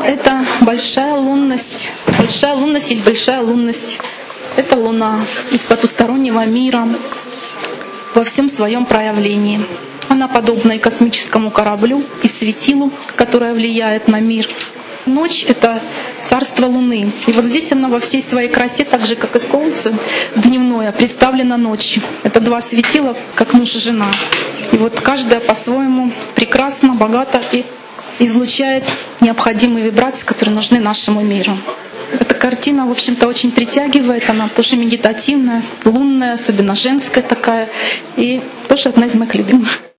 Это большая лунность. Большая лунность есть большая лунность. Это Луна из потустороннего мира во всем своем проявлении. Она подобна и космическому кораблю, и светилу, которое влияет на мир. Ночь — это царство Луны. И вот здесь она во всей своей красе, так же, как и Солнце дневное, представлена ночью. Это два светила, как муж и жена. И вот каждая по-своему прекрасно, богата и излучает необходимые вибрации, которые нужны нашему миру. Эта картина, в общем-то, очень притягивает. Она тоже медитативная, лунная, особенно женская такая. И тоже одна из моих любимых.